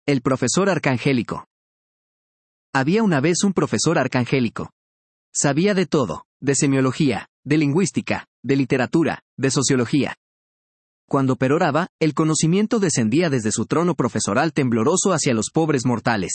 El profesor arcangélico. Había una vez un profesor arcangélico. Sabía de todo, de semiología, de lingüística, de literatura, de sociología. Cuando peroraba, el conocimiento descendía desde su trono profesoral tembloroso hacia los pobres mortales.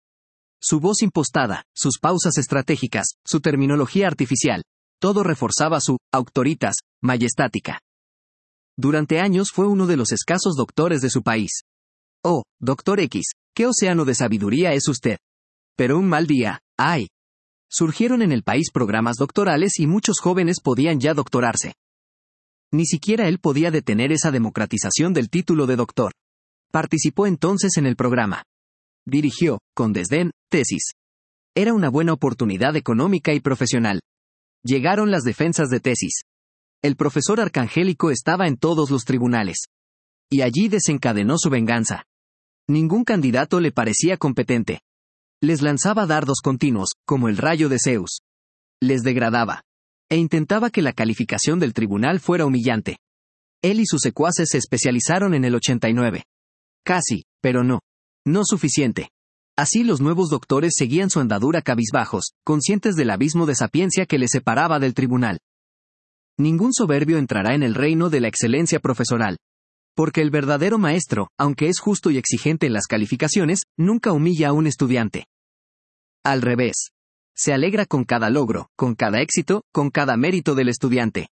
Su voz impostada, sus pausas estratégicas, su terminología artificial, todo reforzaba su auctoritas majestática. Durante años fue uno de los escasos doctores de su país. Oh, doctor X, qué océano de sabiduría es usted. Pero un mal día, ¡ay! Surgieron en el país programas doctorales y muchos jóvenes podían ya doctorarse. Ni siquiera él podía detener esa democratización del título de doctor. Participó entonces en el programa. Dirigió, con desdén, tesis. Era una buena oportunidad económica y profesional. Llegaron las defensas de tesis. El profesor arcangélico estaba en todos los tribunales. Y allí desencadenó su venganza. Ningún candidato le parecía competente. Les lanzaba dardos continuos, como el rayo de Zeus. Les degradaba. E intentaba que la calificación del tribunal fuera humillante. Él y sus secuaces se especializaron en el 89. Casi, pero no. No suficiente. Así los nuevos doctores seguían su andadura cabizbajos, conscientes del abismo de sapiencia que les separaba del tribunal. Ningún soberbio entrará en el reino de la excelencia profesoral. Porque el verdadero maestro, aunque es justo y exigente en las calificaciones, nunca humilla a un estudiante. Al revés. Se alegra con cada logro, con cada éxito, con cada mérito del estudiante.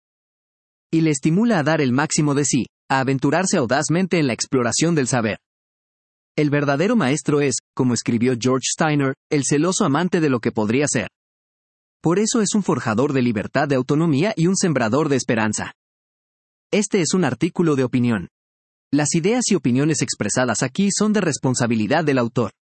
Y le estimula a dar el máximo de sí, a aventurarse audazmente en la exploración del saber. El verdadero maestro es, como escribió George Steiner, el celoso amante de lo que podría ser. Por eso es un forjador de libertad de autonomía y un sembrador de esperanza. Este es un artículo de opinión. Las ideas y opiniones expresadas aquí son de responsabilidad del autor.